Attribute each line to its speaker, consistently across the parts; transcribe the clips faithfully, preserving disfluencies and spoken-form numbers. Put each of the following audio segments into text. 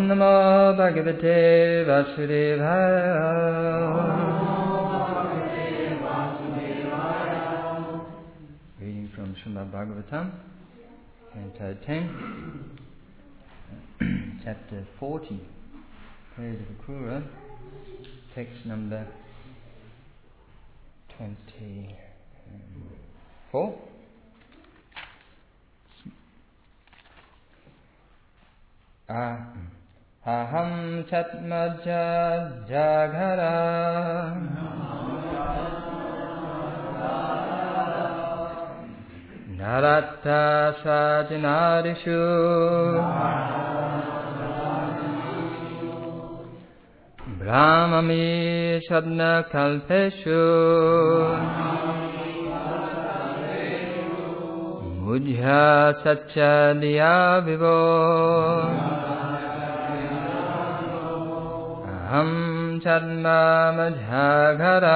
Speaker 1: Namo Bhagavate Vasudevaya. Reading from Srimad Bhagavatam, Canto ten, Chapter forty, Prayers of Akrura, text number twenty-four. Ah. Aham chatmaja jaghara naratta sajanarishu brahmami sadna kalpeshu mujha satcha diya vivo Aham Chadma Madhagara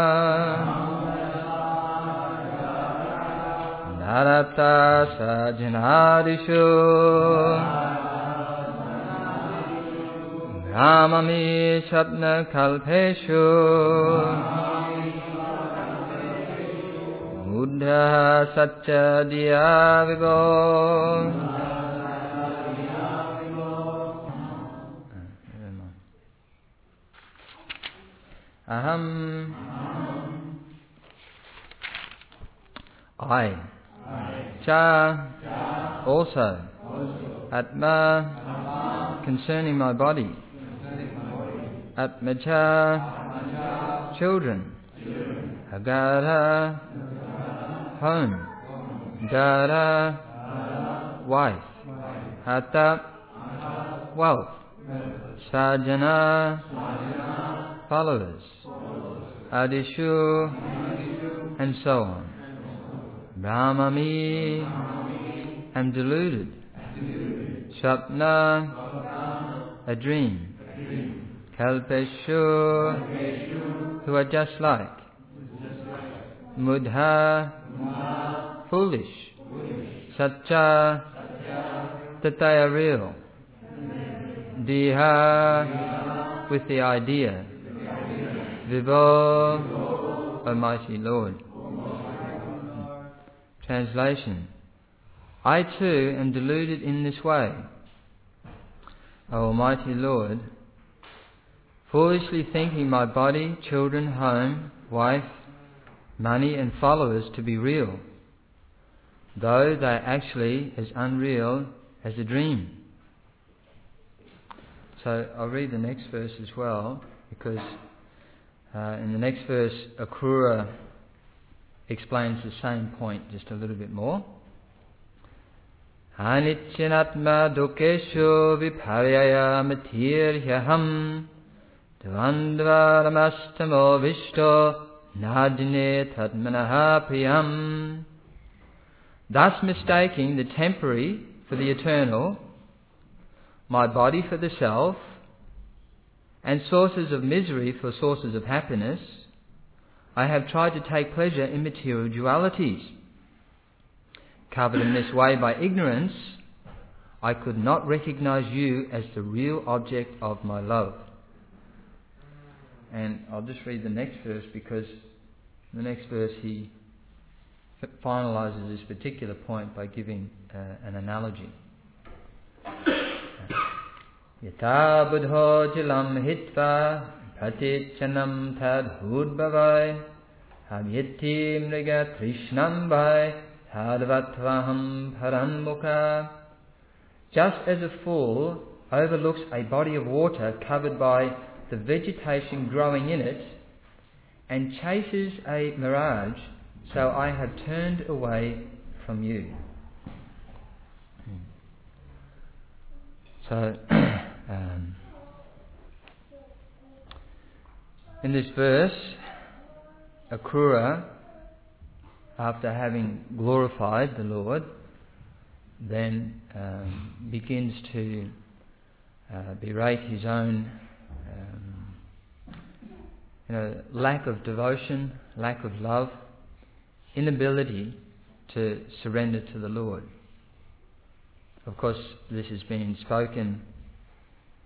Speaker 1: Narata Sajanadishu Brahmami Shatna Kalpeshu Buddha Satcha Diya Vivo. Aham, I, Cha, also, Atma, concerning my body, Atmacha, children, Agara, home, Gara, wife, Hata, wealth, Sajana, followers, Adishu, and so on. Brahmami, am deluded. Shapna, a dream. Kalpeshu, who are just like. Mudha, foolish. Satcha, that they are real. Diha, with the idea. Vivo, Almighty Lord. Translation. I too am deluded in this way. O Almighty Lord, foolishly thinking my body, children, home, wife, money and followers to be real, though they are actually as unreal as a dream. So I'll read the next verse as well, because Uh, in the next verse, Akrura explains the same point just a little bit more. Anicyanatma dukeshu viparyaya matirhyaham dvandvaramastamo vishto nadine tatmanaha priyam. Thus mistaking the temporary for the eternal, my body for the self, and sources of misery for sources of happiness, I have tried to take pleasure in material dualities. Covered in this way by ignorance, I could not recognize you as the real object of my love. And I'll just read the next verse, because the next verse he finalizes this particular point by giving uh, an analogy. Yata buddho jilam hitva pratichanam tad hudbhavai hamyeti mriga trishnam vai tadvatvaham paranmukha. Just as a fool overlooks a body of water covered by the vegetation growing in it and chases a mirage, so I have turned away from you. So, um, in this verse, Akrura, after having glorified the Lord, then um, begins to uh, berate his own um, you know, lack of devotion, lack of love, inability to surrender to the Lord. Of course, this has been spoken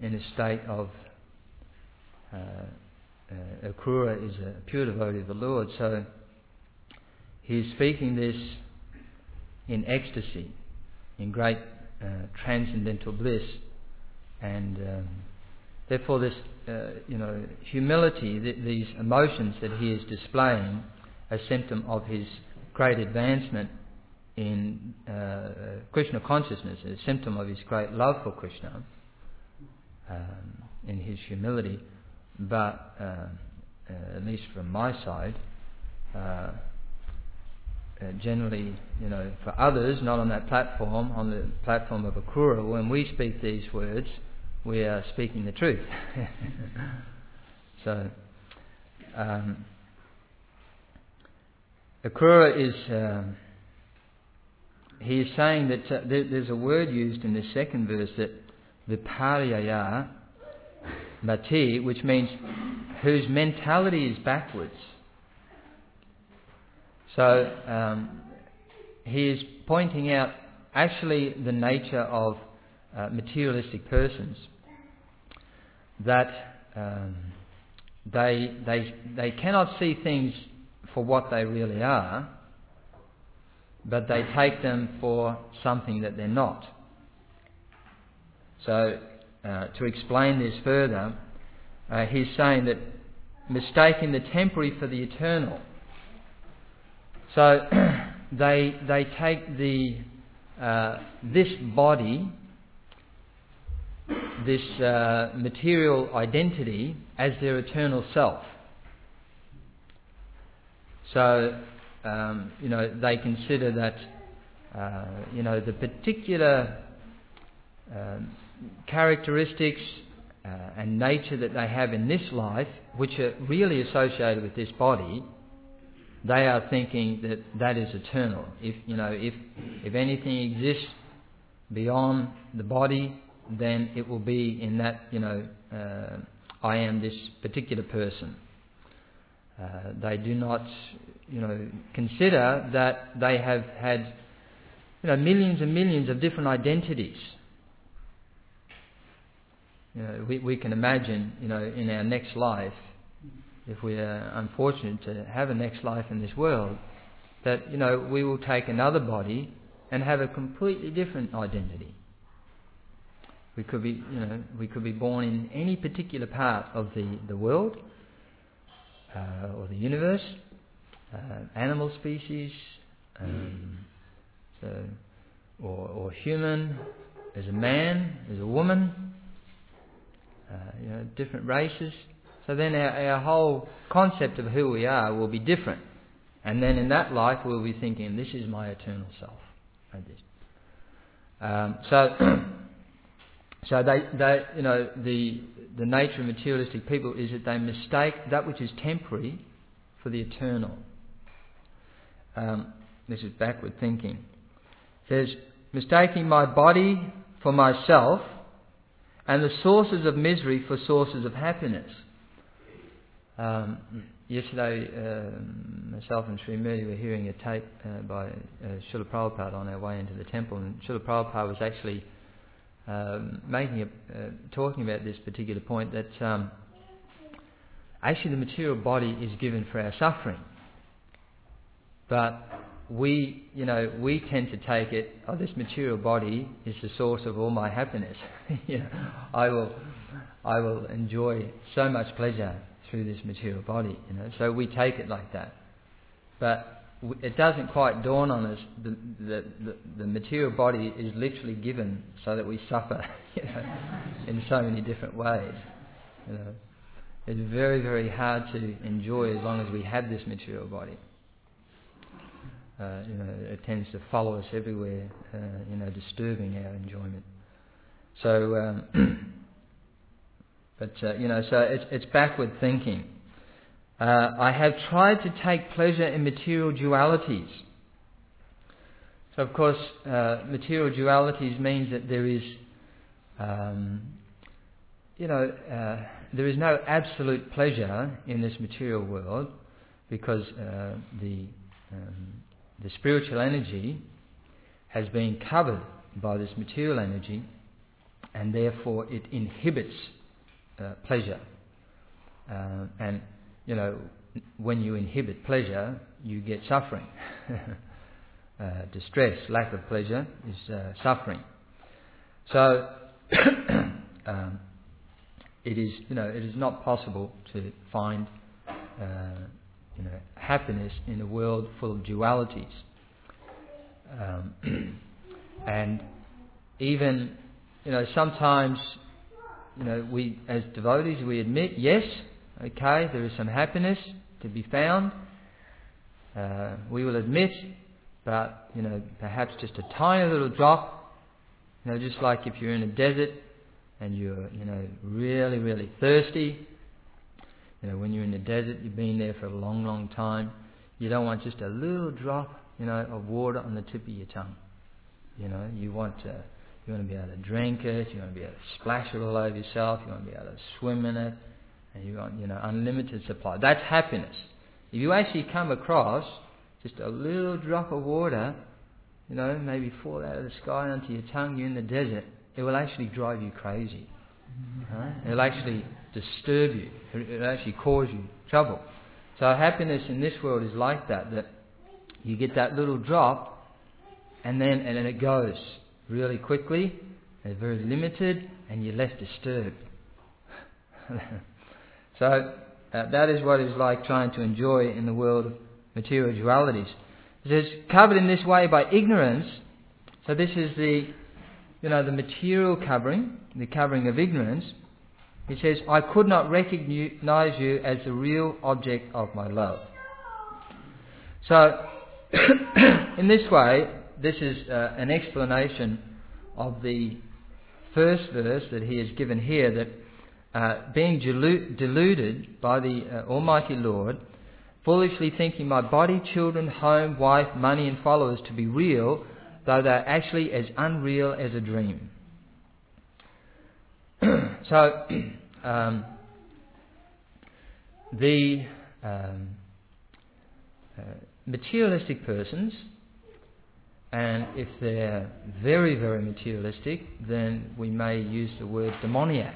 Speaker 1: in a state of uh, uh, Akrura is a pure devotee of the Lord, so he is speaking this in ecstasy, in great uh, transcendental bliss, and um, therefore this, uh, you know, humility, th- these emotions that he is displaying, a symptom of his great advancement in uh, Krishna consciousness, a symptom of his great love for Krishna, um, in his humility. But uh, uh, at least from my side, uh, uh, generally, you know, for others, not on that platform, on the platform of Akrura, when we speak these words, we are speaking the truth. So, um, Akrura is, um, he is saying that uh, there, there's a word used in the second verse, that viparyaya mati, which means whose mentality is backwards. So um, he is pointing out actually the nature of uh, materialistic persons, that um, they they they cannot see things for what they really are, but they take them for something that they're not. So uh, to explain this further, uh, he's saying that mistaking the temporary for the eternal. So they they take the uh, this body, this uh, material identity, as their eternal self. So um, you know, they consider that uh, you know the particular uh, characteristics uh, and nature that they have in this life, which are really associated with this body, they are thinking that that is eternal. If you know, if if anything exists beyond the body, then it will be in that, you know, uh, I am this particular person. Uh, they do not, you know, consider that they have had, you know, millions and millions of different identities. You know, we we can imagine, you know, in our next life, if we are unfortunate to have a next life in this world, that, you know, we will take another body and have a completely different identity. We could be, you know, we could be born in any particular part of the, the world, uh, or the universe, uh, animal species, um, so, or, or human, as a man, as a woman, uh, you know, different races. So then our, our whole concept of who we are will be different. And then in that life we'll be thinking, this is my eternal self. Like this. Um, so, so they, they, you know, the the nature of materialistic people is that they mistake that which is temporary for the eternal. Um, this is backward thinking. It says, mistaking my body for myself and the sources of misery for sources of happiness. Um, yesterday, uh, myself and Sri Murti were hearing a tape uh, by uh, Srila Prabhupada on our way into the temple, and Srila Prabhupada was actually um, making a, uh, talking about this particular point, that um, actually the material body is given for our suffering, but we, you know, we tend to take it, oh, this material body is the source of all my happiness. You know, I will, I will enjoy so much pleasure through this material body, you know. So we take it like that, but w- it doesn't quite dawn on us the, the the the material body is literally given so that we suffer, you know, in so many different ways. You know, it's very very hard to enjoy as long as we have this material body. Uh, you know, it tends to follow us everywhere, uh, you know, disturbing our enjoyment. So. Um, But, uh, you know, so it's, it's backward thinking. Uh, I have tried to take pleasure in material dualities. So, of course, uh, material dualities means that there is, um, you know, uh, there is no absolute pleasure in this material world, because uh, the um, the spiritual energy has been covered by this material energy, and therefore it inhibits uh, pleasure. Uh, and, you know, when you inhibit pleasure, you get suffering. uh, distress, lack of pleasure is uh, suffering. So, um, it is, you know, it is not possible to find, uh, you know, happiness in a world full of dualities. Um, and even, you know, sometimes, you know, we as devotees, we admit, yes, okay, there is some happiness to be found. Uh, we will admit, but, you know, perhaps just a tiny little drop, you know, just like if you're in a desert and you're, you know, really, really thirsty. You know, when you're in the desert, you've been there for a long, long time. You don't want just a little drop, you know, of water on the tip of your tongue. You know, you want to, you want to be able to drink it. You want to be able to splash it all over yourself. You want to be able to swim in it, and you want, you know, unlimited supply. That's happiness. If you actually come across just a little drop of water, you know, maybe fall out of the sky onto your tongue, you're in the desert, it will actually drive you crazy. Right? It'll actually disturb you. It'll actually cause you trouble. So happiness in this world is like that, that you get that little drop and then and then it goes really quickly, it's very limited, and you're less disturbed. So uh, that is what it's like trying to enjoy in the world of material dualities. It says, covered in this way by ignorance. So this is the, you know, the material covering, the covering of ignorance. He says, I could not recognize you as the real object of my love. So, in this way, this is uh, an explanation of the first verse that he has given here, that uh, being delu- deluded by the uh, Almighty Lord, foolishly thinking my body, children, home, wife, money and followers to be real, though they're actually as unreal as a dream. So, um, the um, uh, materialistic persons, and if they're very, very materialistic, then we may use the word demoniac.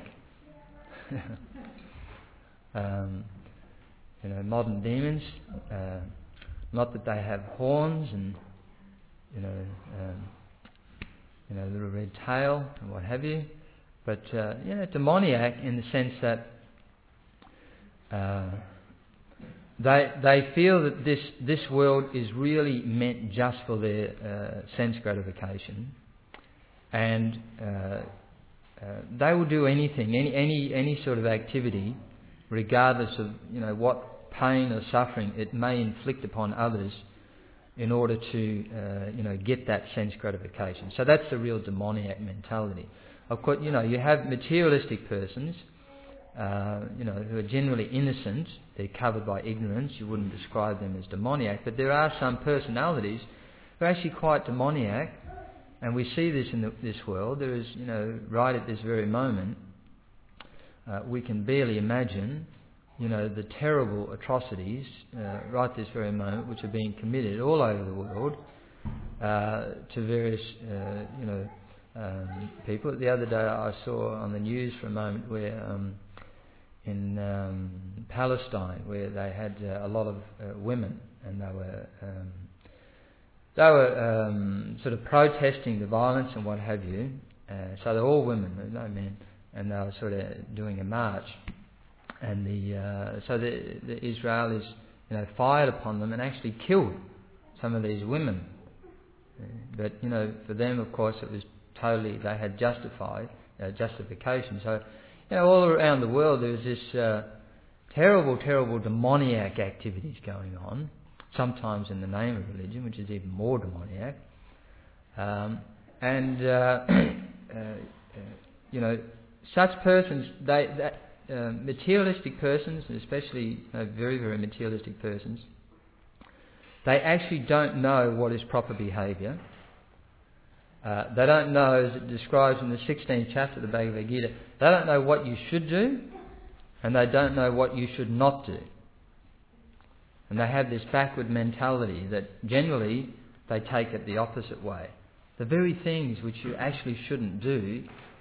Speaker 1: um, you know, modern demons, uh, not that they have horns and, you know, um, you know, little red tail and what have you, but uh, you know, demoniac in the sense that uh, they they feel that this this world is really meant just for their uh, sense gratification, and uh, uh, they will do anything, any any any sort of activity, regardless of, you know, what pain or suffering it may inflict upon others, in order to uh, you know, get that sense gratification. So that's the real demoniac mentality. Of course, you know, you have materialistic persons, uh, you know, who are generally innocent. They're covered by ignorance. You wouldn't describe them as demoniac, but there are some personalities who are actually quite demoniac, and we see this in the, this world. There is, you know, right at this very moment, uh, we can barely imagine, you know, the terrible atrocities uh, right this very moment which are being committed all over the world uh, to various, uh, you know, um, people. The other day I saw on the news for a moment where um, in um, Palestine, where they had uh, a lot of uh, women, and they were um, they were um, sort of protesting the violence and what have you. Uh, so they're all women, there's no men, and they were sort of doing a march. And the uh, so the, the Israelis, you know, fired upon them and actually killed some of these women. But, you know, for them, of course, it was totally, they had justified uh, justification. So, you know, all around the world there's this uh, terrible, terrible demoniac activities going on. Sometimes in the name of religion, which is even more demoniac. Um, and uh, uh, uh, you know, such persons, they. they Uh, materialistic persons, especially uh, very, very materialistic persons, they actually don't know what is proper behaviour. Uh, they don't know, as it describes in the sixteenth chapter of the Bhagavad Gita, they don't know what you should do, and they don't know what you should not do. And they have this backward mentality that generally they take it the opposite way. The very things which you actually shouldn't do,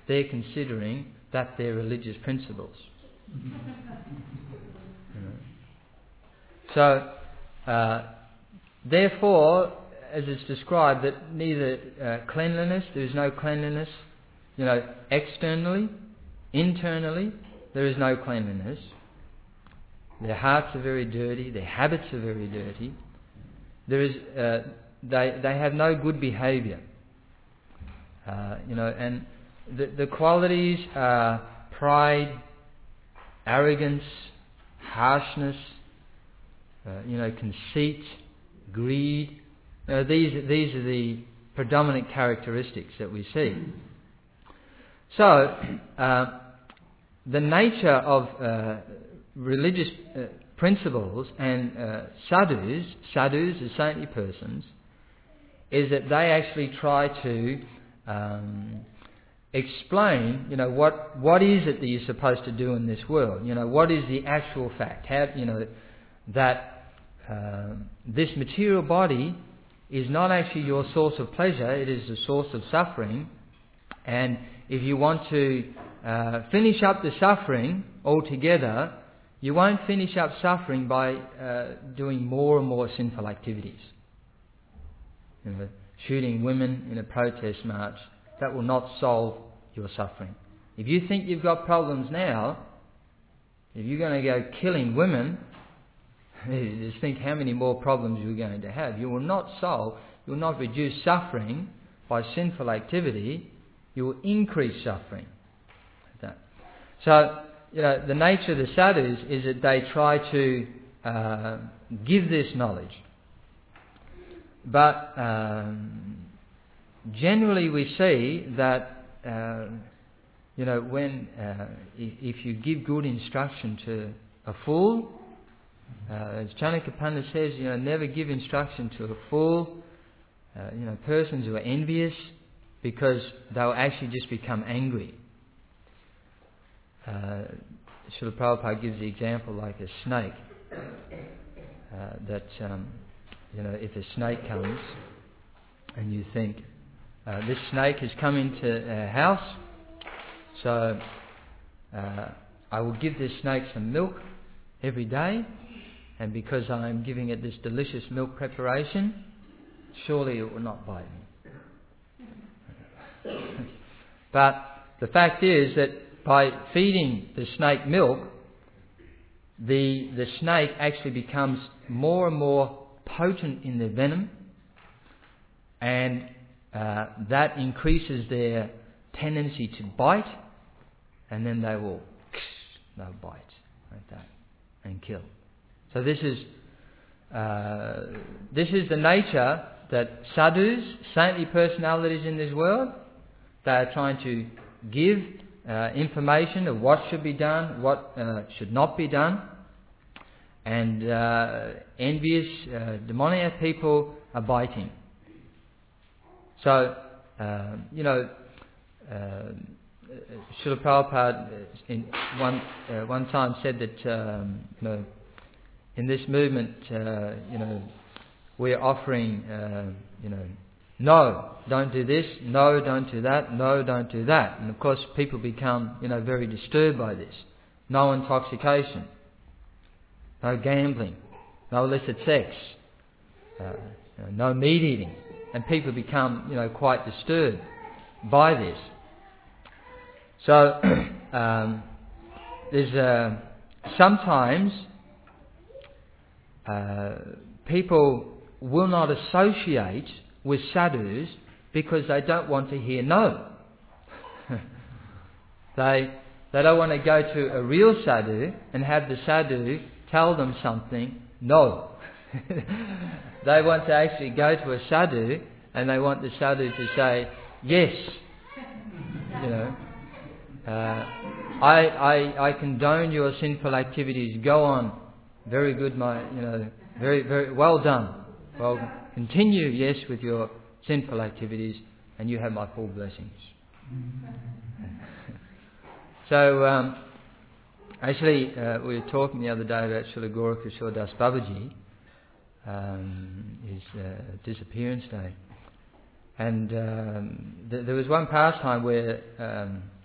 Speaker 1: they're considering that they're religious principles. You know. So, uh, therefore, as it's described, that neither uh, cleanliness, there is no cleanliness, you know, externally, internally, there is no cleanliness. Their hearts are very dirty, their habits are very dirty. There is, uh, they they have no good behaviour. Uh, you know, and the the qualities are pride, arrogance, harshness, uh, you know, conceit, greed. You know, these these are the predominant characteristics that we see. So, uh, the nature of uh, religious uh, principles and uh, sadhus, sadhus are saintly persons, is that they actually try to um, explain, you know, what what is it that you're supposed to do in this world? You know, what is the actual fact? How, you know, that uh, this material body is not actually your source of pleasure, it is the source of suffering. And if you want to uh, finish up the suffering altogether, you won't finish up suffering by uh, doing more and more sinful activities. You know, shooting women in a protest march, that will not solve your suffering. If you think you've got problems now, if you're going to go killing women, just think how many more problems you're going to have. You will not solve, you will not reduce suffering by sinful activity, you will increase suffering. Like that. So, you know, the nature of the sadhus is that they try to uh, give this knowledge. But um, generally we see that, uh, you know, when uh, if, if you give good instruction to a fool, Uh, as Chanaka Pandit says, you know, never give instruction to a fool, uh, you know, persons who are envious, because they'll actually just become angry. Uh, Srila Prabhupada gives the example like a snake, uh, that, um, you know, if a snake comes and you think, uh, this snake has come into our house, so uh, I will give this snake some milk every day, and because I'm giving it this delicious milk preparation, surely it will not bite me. But the fact is that by feeding the snake milk, the the snake actually becomes more and more potent in their venom, and uh, that increases their tendency to bite, and then they will they'll bite like that and kill. So this is uh, this is the nature that sadhus, saintly personalities in this world, they are trying to give uh, information of what should be done, what uh, should not be done, and uh, envious, uh, demoniac people are biting. So, uh, you know, uh, Srila Prabhupada in one uh, one time said that um, you know, in this movement, uh, you know, we're offering, uh, you know, no, don't do this, no, don't do that, no, don't do that. And of course people become, you know, very disturbed by this. No intoxication, no gambling, no illicit sex, uh, you know, no meat eating. And people become, you know, quite disturbed by this. So, um, there's uh, sometimes uh, people will not associate with sadhus because they don't want to hear no. they they don't want to go to a real sadhu and have the sadhu tell them something no. They want to actually go to a sadhu and they want the sadhu to say yes. You know, uh, I I I condone your sinful activities. Go on, very good, my you know, very very well done. Well, continue, yes, with your sinful activities, and you have my full blessings. So, um, actually, uh, we were talking the other day about Srila Gaura Das Babaji, um, his uh, disappearance day. And um, th- there was one pastime where um,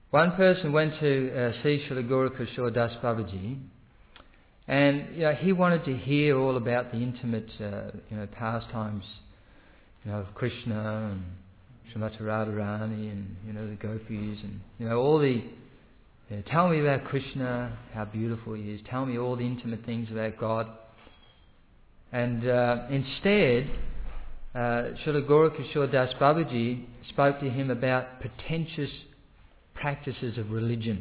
Speaker 1: one person went to uh, see Srila Gaurakishore Das Babaji, and you know, he wanted to hear all about the intimate uh, you know, pastimes, you know, of Krishna and Srimati Radharani and you know, the gopis and you know, all the you know, tell me about Krishna, how beautiful he is, tell me all the intimate things about God. And uh, instead, uh, Srila Gaurakishore Das Babaji spoke to him about pretentious practices of religion,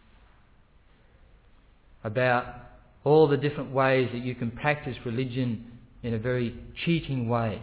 Speaker 1: about all the different ways that you can practice religion in a very cheating way.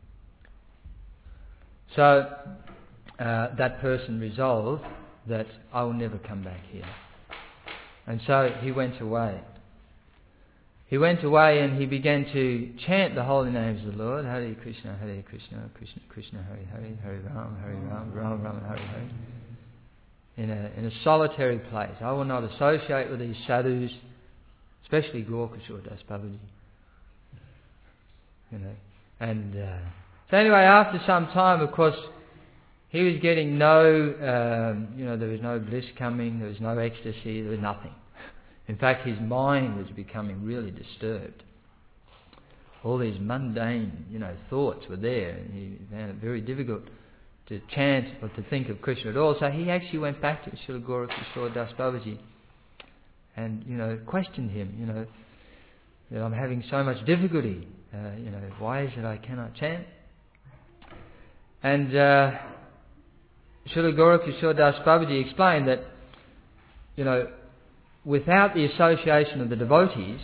Speaker 1: So uh, that person resolved that I will never come back here. And so he went away. He went away and he began to chant the holy names of the Lord. Hare Krishna, Hare Krishna, Krishna Krishna, Hare Hare, Hare Ram, Hare Ram, Ram Ram, Hare Hare. In a, in a solitary place. I will not associate with these sadhus, especially Gaurkishore Das Babaji. You know, and uh, so anyway, after some time, of course, he was getting no, um, you know, there was no bliss coming, there was no ecstasy, there was nothing. In fact, his mind was becoming really disturbed. All these mundane, you know, thoughts were there, and he found it very difficult to chant or to think of Krishna at all. So he actually went back to Srila Gaurkishore Das Babaji and, you know, questioned him, you know, that I'm having so much difficulty, uh, you know, why is it I cannot chant? And uh, Srila Gaurkishore Das Babaji explained that, you know, without the association of the devotees,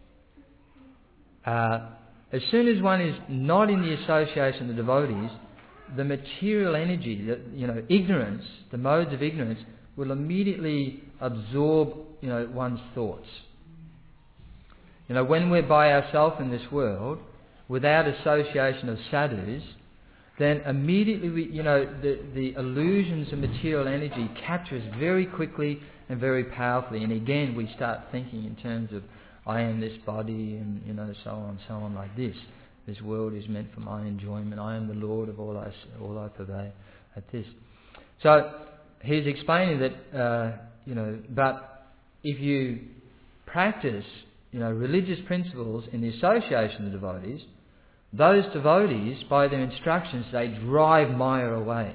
Speaker 1: uh, as soon as one is not in the association of the devotees, the material energy, the, you know, ignorance, the modes of ignorance, will immediately absorb, you know, one's thoughts. You know, when we're by ourselves in this world, without association of sadhus, then immediately, we, you know, the, the illusions of material energy capture us very quickly and very powerfully. And again, we start thinking in terms of, I am this body, and, you know, so on, so on, like this. This world is meant for my enjoyment. I am the Lord of all I, all I purvey. At this. So he's explaining that, uh, you know, but if you practice, you know, religious principles in the association of devotees, those devotees, by their instructions, they drive Maya away.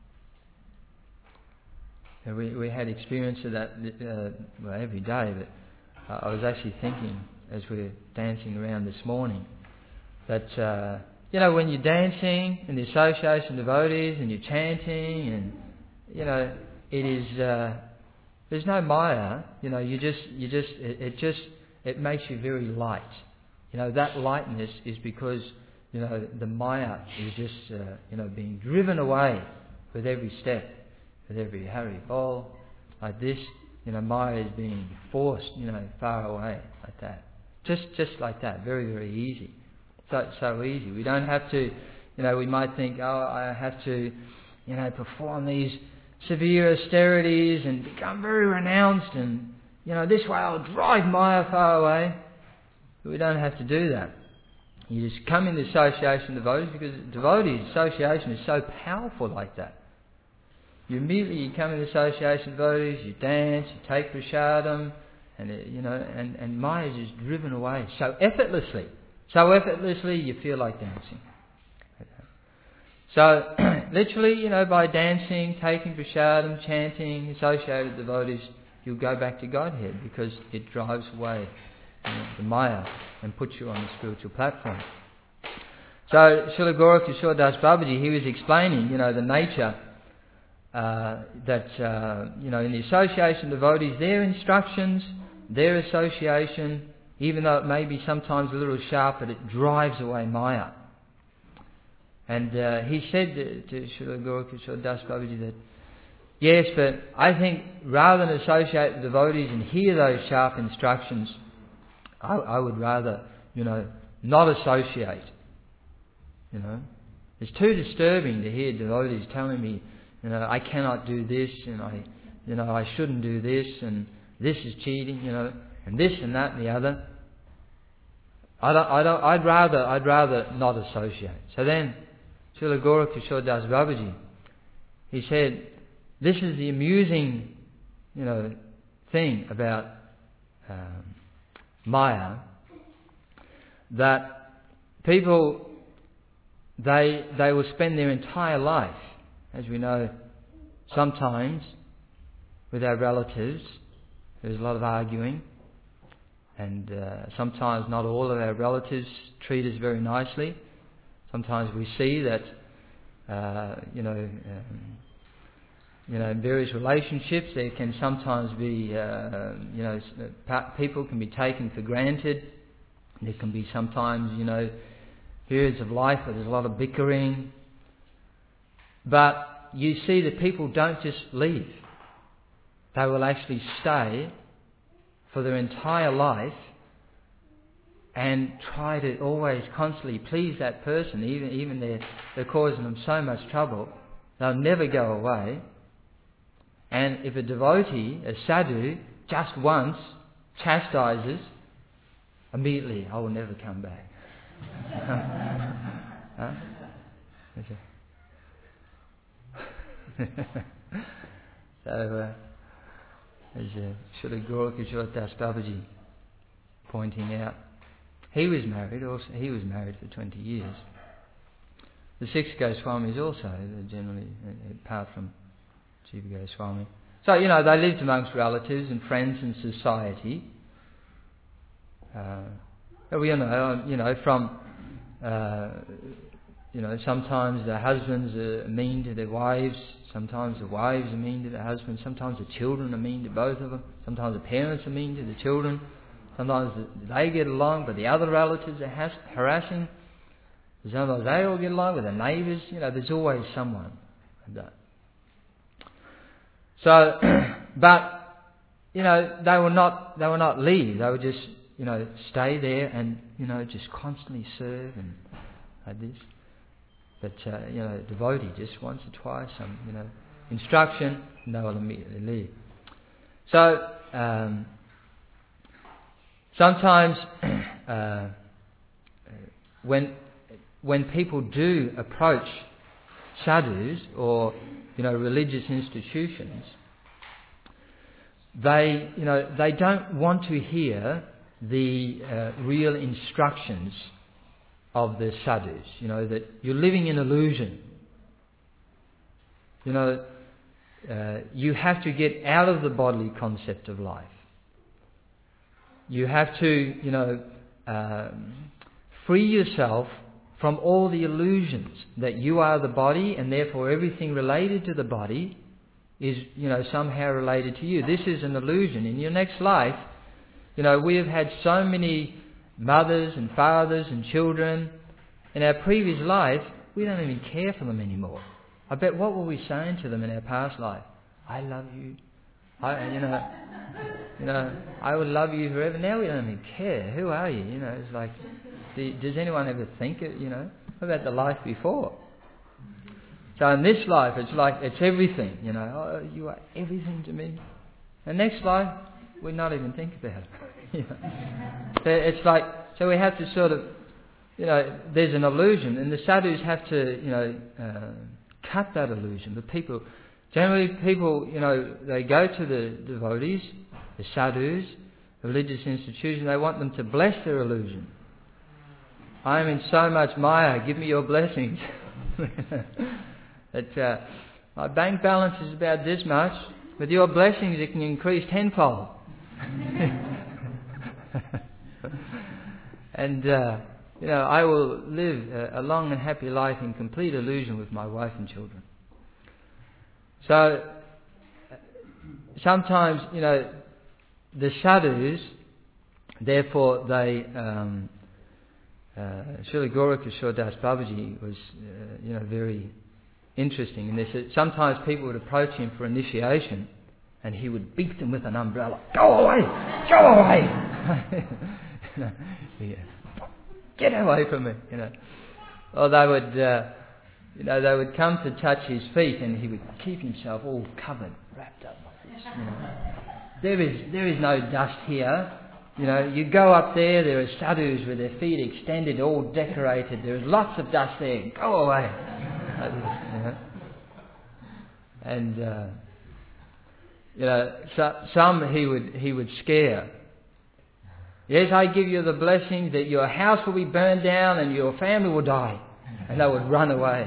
Speaker 1: And we, we had experience of that uh, well, every day, but uh, I was actually thinking as we were dancing around this morning, that, uh, you know, when you're dancing in the association of devotees and you're chanting and, you know, it is, uh, there's no Maya, you know, you just, you just, it, it just, it makes you very light. You know, that lightness is because, you know, the Maya is just, uh, you know, being driven away with every step, with every Hari Bol, like this, you know, Maya is being forced, you know, far away, like that. Just, just like that, very, very easy. So, so easy. We don't have to, you know, we might think, oh, I have to, you know, perform these severe austerities and become very renounced and, you know, this way I'll drive Maya far away. But we don't have to do that. You just come in the association of devotees, because devotees, association is so powerful like that. You immediately, you come in the association of devotees, you dance, you take prasadam, and, it, you know, and, and Maya is just driven away so effortlessly. So effortlessly you feel like dancing. So, literally, you know, by dancing, taking prasadam, chanting, associated devotees, you'll go back to Godhead, because it drives away, you know, the Maya and puts you on the spiritual platform. So, Srila Gaurkishore Das Babaji, he was explaining, you know, the nature uh, that, uh, you know, in the association of devotees, their instructions, their association, even though it may be sometimes a little sharp, but it drives away Maya. And uh, he said to, to Srila Gaurkishore Das Babaji that, yes, but I think rather than associate with devotees and hear those sharp instructions, I, I would rather, you know, not associate. You know, it's too disturbing to hear devotees telling me, you know, I cannot do this, and I, you know, I shouldn't do this, and this is cheating, you know, and this and that and the other. I don't, I don't, I'd rather, I'd rather not associate. So then, Srila Gaurkishore Das Babaji, he said, this is the amusing, you know, thing about um, Maya, that people, they they will spend their entire life, as we know, sometimes with our relatives. There's a lot of arguing, and uh, sometimes not all of our relatives treat us very nicely. Sometimes we see that, uh, you know, um, you know, in various relationships there can sometimes be, uh, you know, pa- people can be taken for granted. There can be sometimes, you know, periods of life where there's a lot of bickering. But you see that people don't just leave. They will actually stay for their entire life and try to always constantly please that person, even even they're, they're causing them so much trouble. They'll never go away. And if a devotee, a sadhu, just once chastises, immediately, I will never come back. Huh? So, uh, as uh, Srila Gaura Kishore Das Babaji pointing out, he was married. Also, he was married for twenty years. The six Goswamis also, generally, apart from Jiva Goswami. So, you know, they lived amongst relatives and friends and society. Uh, we know, you know, from, uh, you know, sometimes the husbands are mean to their wives, sometimes the wives are mean to their husbands, sometimes the children are mean to both of them, sometimes the parents are mean to the children, sometimes they get along but the other relatives are has- harassing, sometimes they all get along with the neighbours, you know, there's always someone like that. So, but, you know, they will not, they will not leave, they will just, you know, stay there and, you know, just constantly serve and like this. But, uh, you know, devotee just once or twice, some, you know, instruction, and they will immediately leave. So, um, sometimes uh, when when people do approach sadhus or, you know, religious institutions, they, you know, they don't want to hear the uh, real instructions of the sadhus, you know, that you're living in illusion. You know, uh, you have to get out of the bodily concept of life. You have to, you know, um, free yourself from all the illusions that you are the body and therefore everything related to the body is, you know, somehow related to you. This is an illusion. In your next life, you know, we have had so many mothers and fathers and children. In our previous life, we don't even care for them anymore. I bet what were we saying to them in our past life? I love you. I, you know, you know, I will love you forever. Now we don't even care. Who are you? You know, it's like, do, does anyone ever think it? You know, what about the life before? So in this life, it's like it's everything. You know, oh, you are everything to me. The next life, we not even think about it. You know? So it's like, so we have to sort of, you know, there's an illusion, and the sadhus have to, you know, uh, cut that illusion. But people, generally people, you know, they go to the devotees, the sadhus, the religious institutions, they want them to bless their illusion. I am in so much Maya, give me your blessings. That uh, my bank balance is about this much, with your blessings it can increase tenfold. And, uh, you know, I will live a, a long and happy life in complete illusion with my wife and children. So, sometimes, you know, the sadhus, therefore they, um, uh, Srila Gaura Kishore Das Babaji was, uh, you know, very interesting in this. Sometimes people would approach him for initiation and he would beat them with an umbrella. Go away! Go away! You know, yeah. Get away from me! You know. Or they would, uh, you know, they would come to touch his feet and he would keep himself all covered, wrapped up like this. You know. There is, there is no dust here. You know, you go up there, there are sadhus with their feet extended, all decorated. There is lots of dust there. Go away! Like this, you know. And uh, you know, so, some he would he would scare. Yes, I give you the blessings that your house will be burned down and your family will die. And they would run away.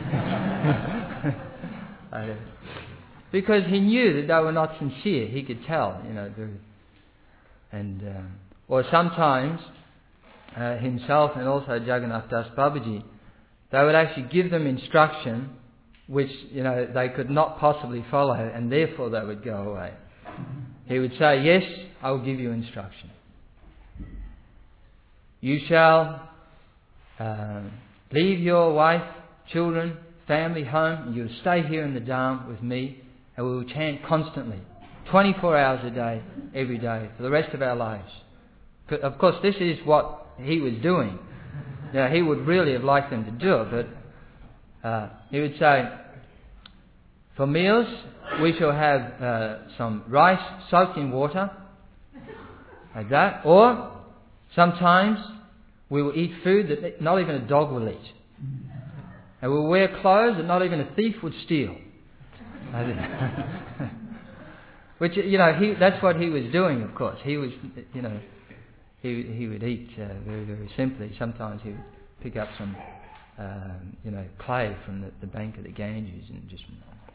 Speaker 1: Because he knew that they were not sincere. He could tell, you know. And um, or sometimes uh, himself and also Jagannath Das Babaji, they would actually give them instruction which, you know, they could not possibly follow, and therefore they would go away. He would say, yes, I will give you instruction. You shall uh, leave your wife, children, family, home, and you'll stay here in the Dham with me, and we will chant constantly, twenty-four hours a day, every day, for the rest of our lives. Of course, this is what he was doing. Now, he would really have liked them to do it, but uh, he would say, for meals, we shall have uh, some rice soaked in water, like that, or sometimes we will eat food that not even a dog will eat. And we'll wear clothes that not even a thief would steal. Which, you know, he, that's what he was doing, of course. He was, you know, he he would eat uh, very, very simply. Sometimes he would pick up some, um, you know, clay from the, the bank of the Ganges and just...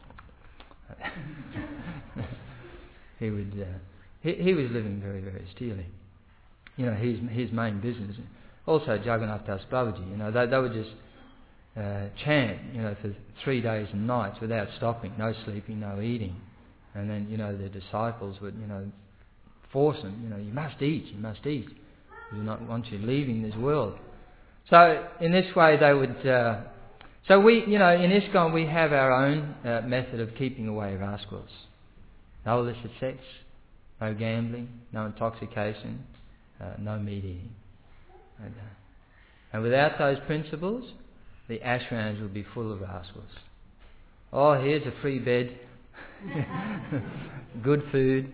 Speaker 1: he would, uh, he, he was living very, very steely. You know, his his main business. Also Jagannath Das Babaji, you know, they, they would just uh, chant, you know, for three days and nights without stopping, no sleeping, no eating. And then, you know, the disciples would, you know, force them, you know, you must eat, you must eat. We do not want you leaving this world. So in this way they would... Uh, so we, you know, in ISKCON we have our own uh, method of keeping away rascals. No illicit sex, no gambling, no intoxication, uh, no meat eating. And, uh, and without those principles, the ashrams will be full of rascals. Oh, here's a free bed, good food.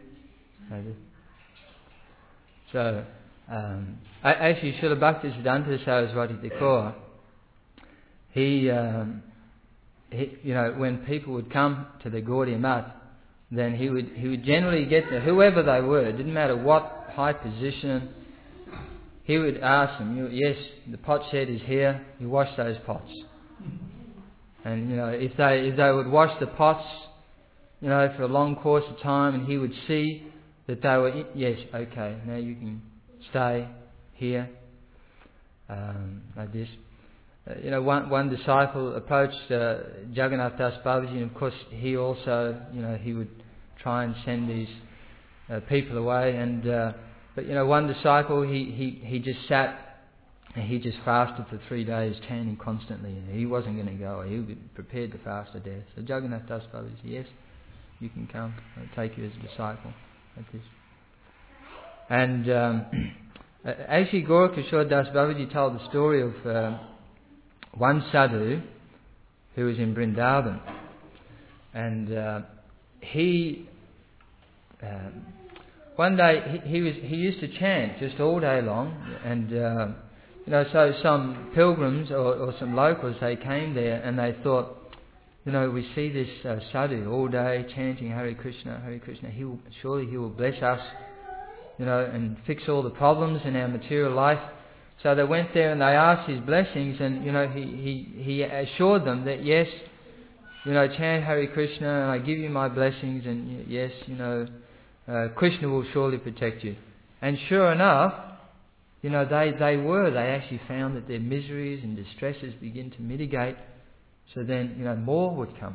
Speaker 1: So, um, actually, Srila Bhaktisiddhanta Saraswati Thakur, he, um, he, you know, when people would come to the Gaudiya Math, then he would he would generally get to whoever they were, it didn't matter what high position, he would ask them, you, yes, the pot shed is here, you wash those pots. And, you know, if they if they would wash the pots, you know, for a long course of time, and he would see that they were, in, yes, okay, now you can stay here, um, like this. Uh, you know, one one disciple approached uh, Jagannath Das Babaji, and of course he also, you know, he would try and send these uh, people away. And uh, but you know, one disciple, he, he, he just sat and he just fasted for three days, chanting constantly. He wasn't going to go. He was prepared to fast to death. So Jagannath Das Babaji said, yes, you can come. I'll take you as a disciple. Like this. And um, actually, Gaura Das Babaji told the story of uh, one sadhu who was in Vrindavan, and uh, he um, one day he, he was he used to chant just all day long, and uh, you know, so some pilgrims or, or some locals, they came there and they thought, you know, we see this uh, sadhu all day chanting Hare Krishna, Hare Krishna. He will, surely he will bless us, you know, and fix all the problems in our material life. So they went there and they asked his blessings, and, you know, he, he, he assured them that, yes, you know, chant Hare Krishna and I give you my blessings, and yes, you know, uh, Krishna will surely protect you. And sure enough, you know, they, they were, they actually found that their miseries and distresses begin to mitigate. So then, you know, more would come.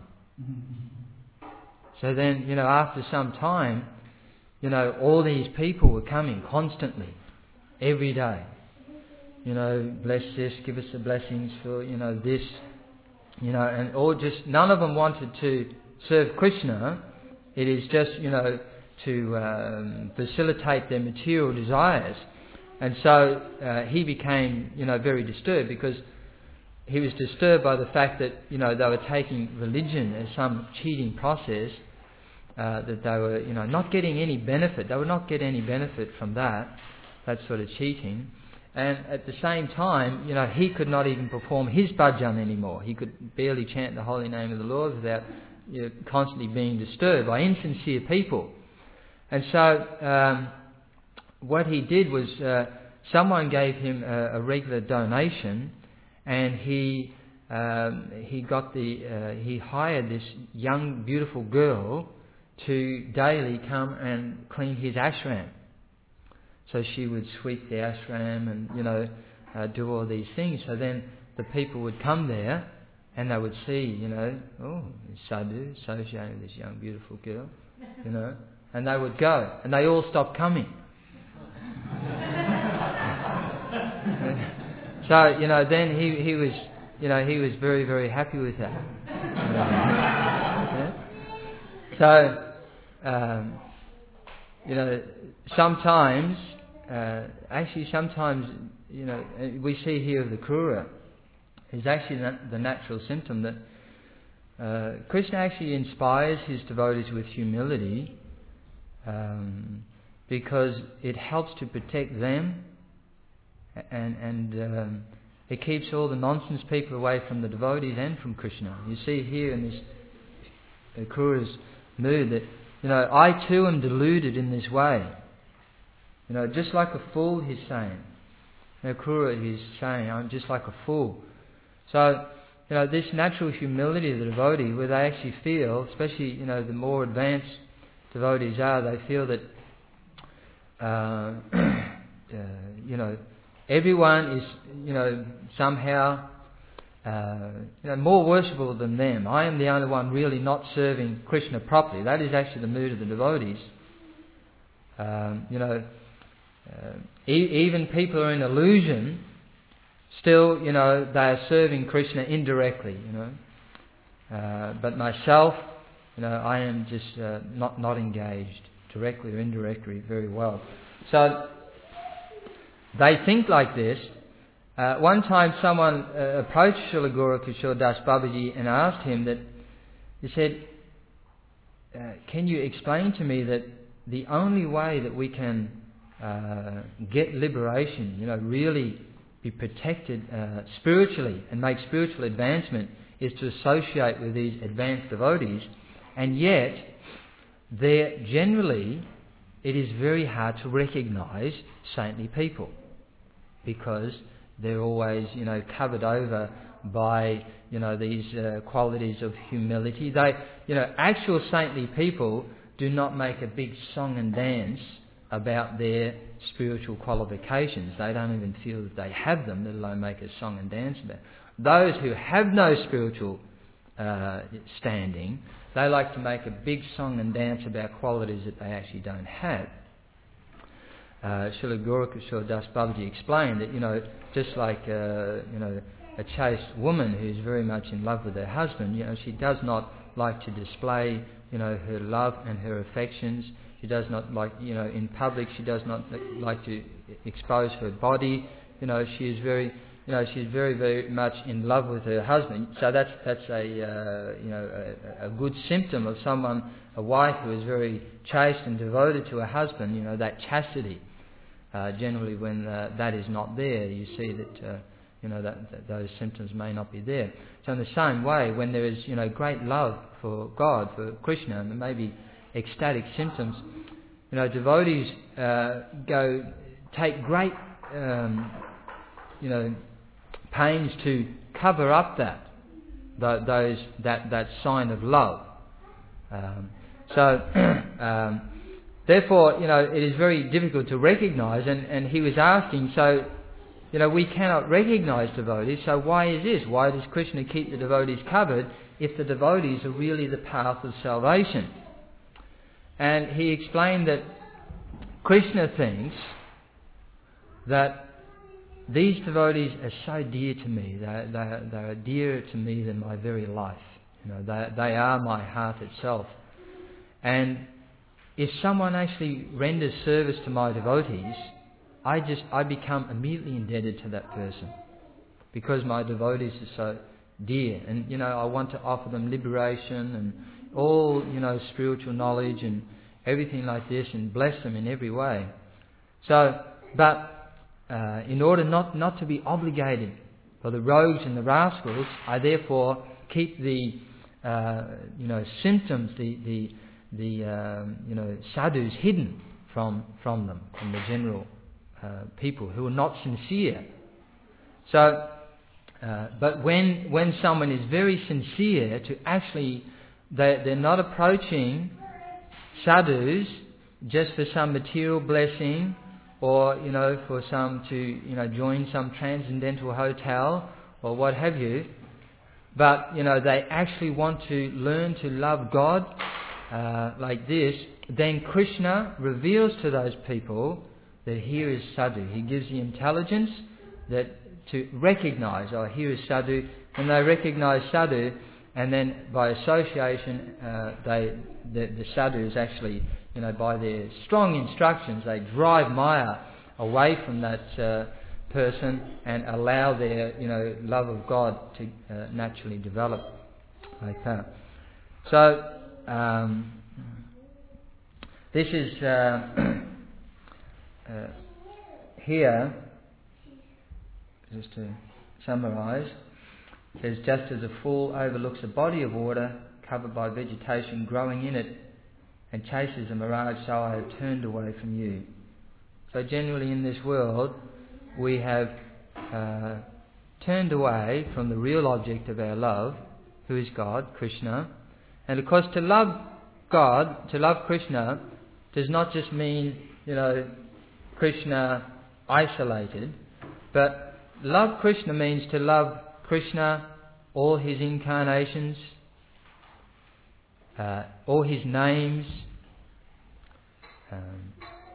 Speaker 1: So then, you know, after some time, you know, all these people were coming constantly, every day. You know, bless this, give us the blessings for, you know, this, you know, and all just, none of them wanted to serve Krishna. It is just, you know, to um, facilitate their material desires. And so uh, he became, you know, very disturbed, because he was disturbed by the fact that, you know, they were taking religion as some cheating process, uh, that they were, you know, not getting any benefit. They would not get any benefit from that, that sort of cheating. And at the same time, you know, he could not even perform his bhajan anymore. He could barely chant the holy name of the Lord without you know, constantly being disturbed by insincere people. And so um, what he did was uh, someone gave him a, a regular donation, and he um, he got the uh, he hired this young beautiful girl to daily come and clean his ashram. So she would sweep the ashram and you know uh, do all these things. So then the people would come there and they would see, you know, oh, sadhu associated with this young beautiful girl, you know, and they would go, and they all stopped coming. So you know, then he he was, you know, he was very very happy with that. Yeah? So um, you know, sometimes, uh, actually, sometimes, you know, we see here of the Krura is actually the natural symptom that uh, Krishna actually inspires his devotees with humility um, because it helps to protect them, and and um, it keeps all the nonsense people away from the devotees and from Krishna. You see here in this uh, Krura's mood that, you know, I too am deluded in this way. You know, just like a fool, he's saying. You know, Krura, he's saying, I'm just like a fool. So, you know, this natural humility of the devotee, where they actually feel, especially, you know, the more advanced devotees are, they feel that, uh, uh, you know, everyone is, you know, somehow, uh, you know, more worshipful than them. I am the only one really not serving Krishna properly. That is actually the mood of the devotees. Um, you know, uh, e- even people who are in illusion, still, you know, they are serving Krishna indirectly, you know. Uh, but myself, you know, I am just uh, not not engaged directly or indirectly very well. So they think like this. Uh, one time someone uh, approached Srila Gaurkishore Das Babaji and asked him that, he said, uh, can you explain to me that the only way that we can uh, get liberation, you know, really be protected uh, spiritually and make spiritual advancement is to associate with these advanced devotees, and yet there generally it is very hard to recognise saintly people because they're always, you know, covered over by, you know, these uh, qualities of humility. They, you know, actual saintly people do not make a big song and dance about their spiritual qualifications. They don't even feel that they have them, let alone make a song and dance about it. Those who have no spiritual uh, standing, they like to make a big song and dance about qualities that they actually don't have. Uh, Srila Gaurkishore Das Babaji explained that, you know, just like uh, you know, a chaste woman who's very much in love with her husband, you know, she does not like to display, you know, her love and her affections. She does not like, you know, in public, she does not like to expose her body. You know, she is very, you know, she's very, very much in love with her husband. So that's that's a, uh, you know, a, a good symptom of someone, a wife who is very chaste and devoted to her husband. You know, that chastity. Uh, generally, when uh, that is not there, you see that, uh, you know, that, that those symptoms may not be there. So in the same way, when there is, you know, great love for God, for Krishna, and there may be ecstatic symptoms, you know, devotees uh, go take great, um, you know, pains to cover up that, th- those that that sign of love. Um, so. um, Therefore, you know, it is very difficult to recognise, and, and he was asking, so, you know, we cannot recognise devotees, so why is this? Why does Krishna keep the devotees covered if the devotees are really the path of salvation? And he explained that Krishna thinks that these devotees are so dear to me, they, they, they are dearer to me than my very life. You know, they, they are my heart itself. And if someone actually renders service to my devotees, I just I become immediately indebted to that person because my devotees are so dear, and you know I want to offer them liberation and all, you know, spiritual knowledge and everything like this, and bless them in every way. So, but uh, in order not not to be obligated for the rogues and the rascals, I therefore keep the uh, you know, symptoms, the the the um, you know sadhus hidden from from them, from the general uh, people who are not sincere. So, uh, but when when someone is very sincere to actually, they they're not approaching sadhus just for some material blessing, or you know for some to you know join some transcendental hotel or what have you. But, you know, they actually want to learn to love God uh, like this. Then Krishna reveals to those people that here is sadhu. He gives the intelligence that to recognise, oh, here is sadhu. When they recognise sadhu, and then by association, uh, they the, the sadhus actually, you know, by their strong instructions, they drive Maya away from that uh, person and allow their, you know, love of God to uh, naturally develop like that. So um, this is uh, uh, here, just to summarise, it says, just as a fool overlooks a body of water covered by vegetation growing in it and chases a mirage, so I have turned away from you. So generally in this world, we have uh, turned away from the real object of our love, who is God, Krishna. And of course, to love God, to love Krishna, does not just mean, you know, Krishna isolated, but love Krishna means to love Krishna, all his incarnations, uh, all his names. Um,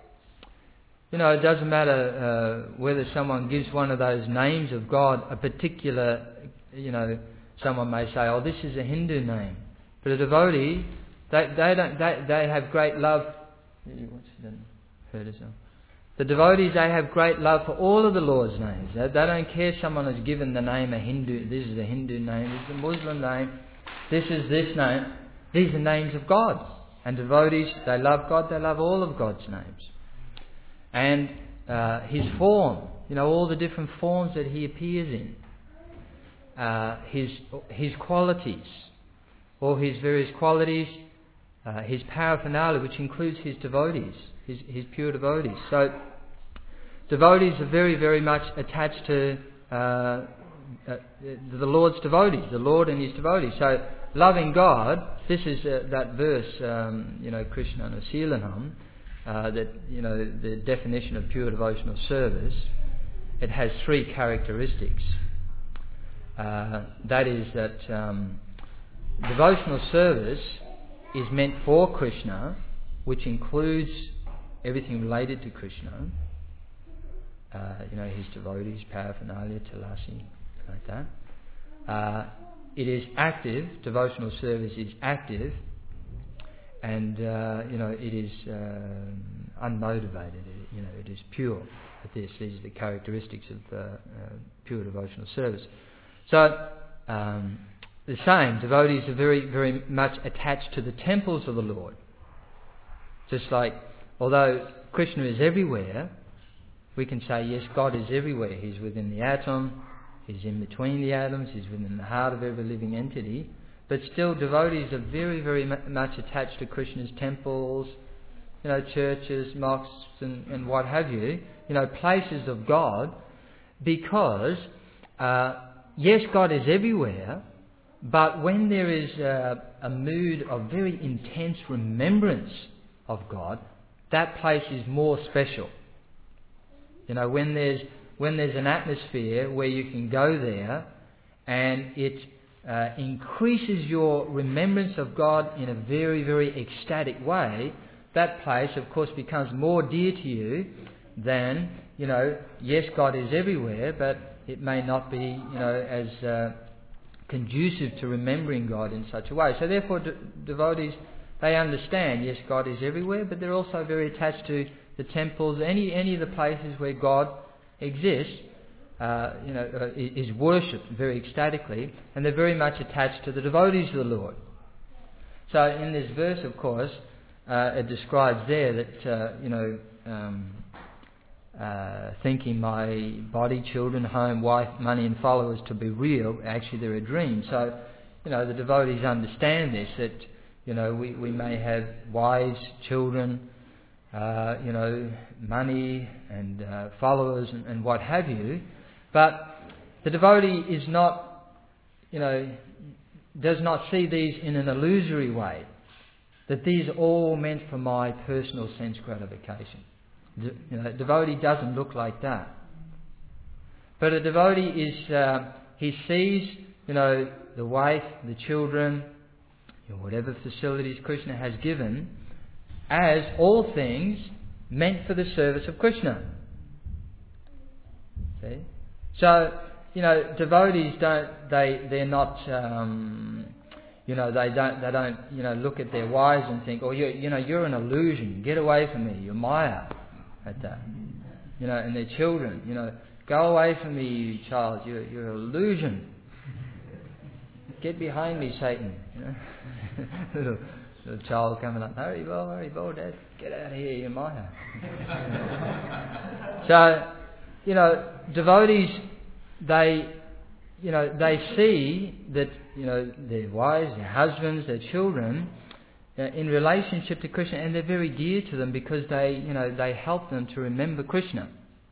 Speaker 1: You know, it doesn't matter uh, whether someone gives one of those names of God a particular, you know, someone may say, oh, this is a Hindu name. But a devotee, they they don't they, they have great love. What's heard of them? The devotees, they have great love for all of the Lord's names. They, they don't care someone has given the name a Hindu. This is a Hindu name. This is a Muslim name. This is this name. These are names of God. And devotees, they love God. They love all of God's names. And uh, his form, you know, all the different forms that he appears in, uh, his his qualities, all his various qualities, uh, his paraphernalia, which includes his devotees, his his pure devotees. So devotees are very, very much attached to uh, uh, the Lord's devotees, the Lord and his devotees. So loving God, this is uh, that verse, um, you know, Krishna Nusilanam. Uh, that, you know, the definition of pure devotional service, it has three characteristics. Uh, that is that um, devotional service is meant for Krishna, which includes everything related to Krishna. Uh, you know, his devotees, paraphernalia, tulasi, like that. Uh, it is active. Devotional service is active. And, uh, you know, it is uh, unmotivated, it, you know, it is pure at this. These are the characteristics of uh, uh, pure devotional service. So, um, the same, devotees are very, very much attached to the temples of the Lord. Just like, although Krishna is everywhere, we can say, yes, God is everywhere. He's within the atom, he's in between the atoms, he's within the heart of every living entity. But still, devotees are very, very much attached to Krishna's temples, you know, churches, mosques, and, and what have you, you know, places of God, because, uh, yes, God is everywhere, but when there is a, a mood of very intense remembrance of God, that place is more special. You know, when there's when there's an atmosphere where you can go there and it Uh, increases your remembrance of God in a very, very ecstatic way, that place, of course, becomes more dear to you than, you know, yes, God is everywhere, but it may not be, you know, as uh, conducive to remembering God in such a way. So therefore, de- devotees, they understand, yes, God is everywhere, but they're also very attached to the temples, any any of the places where God exists. Uh, you know, uh, is worshipped very ecstatically, and they're very much attached to the devotees of the Lord. So in this verse, of course, uh, it describes there that, uh, you know, um, uh, thinking my body, children, home, wife, money and followers to be real, actually they're a dream. So you know, the devotees understand this, that, you know, we, we may have wives, children, uh, you know, money and uh, followers and, and what have you, but the devotee is not, you know, does not see these in an illusory way, that these are all meant for my personal sense gratification. De- you know, a devotee doesn't look like that. But a devotee is, uh, he sees, you know, the wife, the children, you know, whatever facilities Krishna has given, as all things meant for the service of Krishna. See? So, you know, devotees don't, they, they're not, um, you know, they don't, they don't, you know, look at their wives and think, oh, you, you know, you're an illusion, get away from me, you're Maya, at that. You know, and their children, you know, go away from me, you child, you're, you're an illusion. Get behind me, Satan. You know? little, little child coming up, hurry, bo, hurry, bo, Dad, get out of here, you're Maya. So, you know, devotees, they, you know, they see that, you know, their wives, their husbands, their children, uh, in relationship to Krishna, and they're very dear to them because they, you know, they help them to remember Krishna.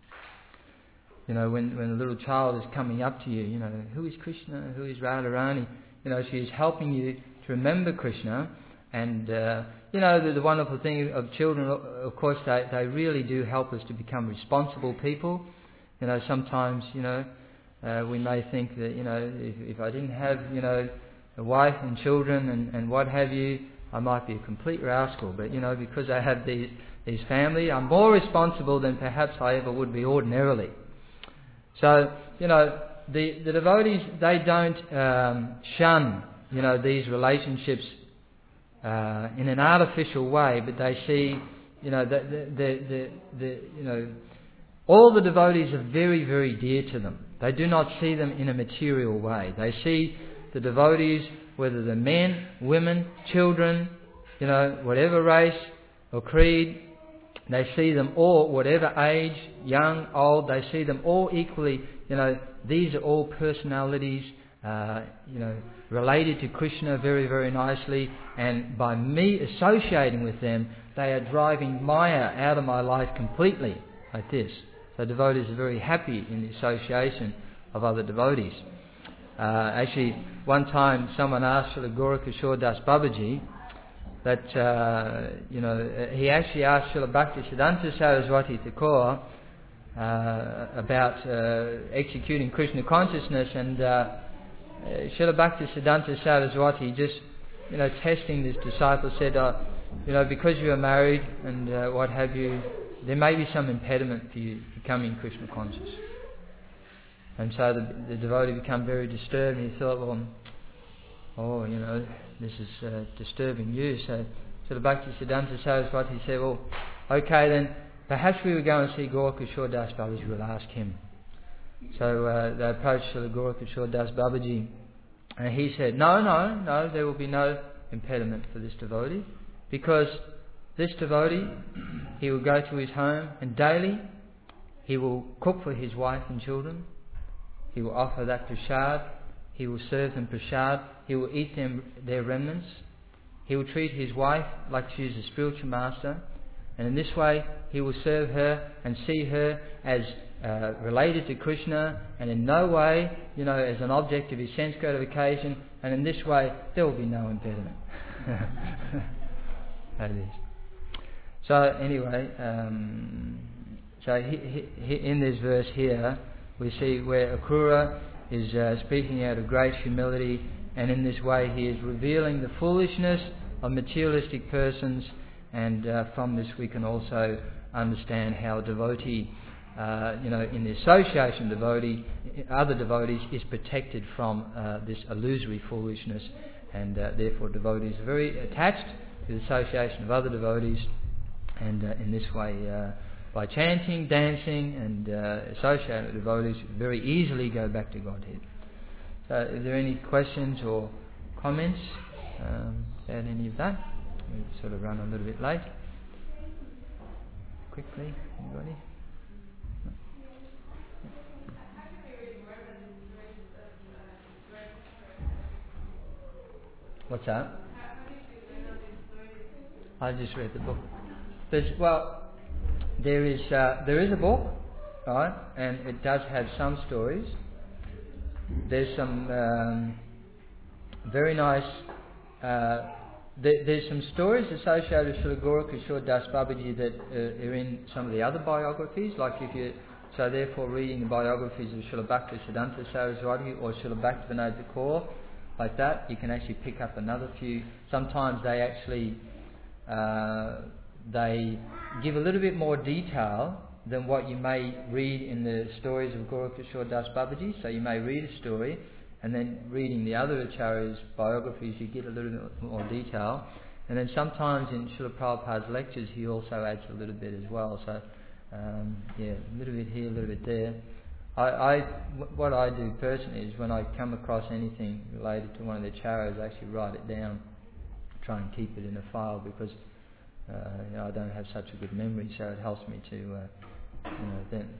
Speaker 1: You know, when, when a little child is coming up to you, you know, who is Krishna, who is Radharani? You know, she is helping you to remember Krishna. And, uh, you know, the, the wonderful thing of children, of course, they, they really do help us to become responsible people. You know, sometimes, you know, uh, we may think that, you know, if, if I didn't have, you know, a wife and children and, and what have you, I might be a complete rascal. But, you know, because I have these, these family, I'm more responsible than perhaps I ever would be ordinarily. So, you know, the, the devotees, they don't um, shun, you know, these relationships uh, in an artificial way, but they see, you know, the, the, the, the, the, you know, all the devotees are very, very dear to them. They do not see them in a material way. They see the devotees, whether they're men, women, children, you know, whatever race or creed, they see them all, whatever age, young, old, they see them all equally. You know, these are all personalities, uh, you know, related to Krishna very, very nicely. And by me associating with them, they are driving Maya out of my life completely, like this. So devotees are very happy in the association of other devotees. Uh, actually, one time someone asked Srila Gaura Das Babaji, that, uh, you know, he actually asked Srila Bhaktisiddhanta Saraswati Thakur uh, about uh, executing Krishna consciousness, and uh, uh, Srila Bhaktisiddhanta Saraswati, just, you know, testing this disciple, said, uh, you know, because you are married and uh, what have you, there may be some impediment for you becoming Krishna conscious. And so the, the devotee became very disturbed, and he thought, well, oh, you know, this is uh, disturbing you. So, so the Bhaktisiddhanta Saraswati said, well, okay then, perhaps we will go and see Gaura Kishore Das Babaji, we'll ask him. So uh, they approached the Gaura Kishore Das Babaji, and he said, no, no, no, there will be no impediment for this devotee, because this devotee, he will go to his home and daily he will cook for his wife and children, he will offer that prasad, he will serve them prasad, he will eat them, their remnants, he will treat his wife like she is a spiritual master, and in this way he will serve her and see her as uh, related to Krishna, and in no way, you know, as an object of his sense gratification, and in this way there will be no impediment. That is. So anyway, um, so he, he, he, in this verse here, we see where Akrura is uh, speaking out of great humility, and in this way he is revealing the foolishness of materialistic persons, and uh, from this we can also understand how a devotee, uh, you know, in the association of devotee, other devotees, is protected from uh, this illusory foolishness, and uh, therefore devotees are very attached to the association of other devotees, and uh, in this way, uh, by chanting, dancing, and uh, associating with devotees, very easily go back to Godhead. So, is there any questions or comments um, about any of that? We've sort of run a little bit late. Quickly, anybody? What's that? I just read the book. There's, well, there is uh, there is a book, right, and it does have some stories. There's some um, very nice. Uh, there, there's some stories associated with Srila Gaura Das Babaji that uh, are in some of the other biographies. Like if you, so therefore, reading the biographies of Srila Bhakti Siddhanta Saraswati or Srila Bhaktivinoda Thakur, like that, you can actually pick up another few. Sometimes they actually uh, they give a little bit more detail than what you may read in the stories of Gaura Das Babaji. So you may read a story, and then reading the other Acharyas' biographies, you get a little bit more detail. And then sometimes in Srila Prabhupada's lectures, he also adds a little bit as well. So, um, yeah, a little bit here, a little bit there. I, I, what I do personally is when I come across anything related to one of the Acharyas, I actually write it down, try and keep it in a file, because uh, you know, I don't have such a good memory, so it helps me to, uh, you know, then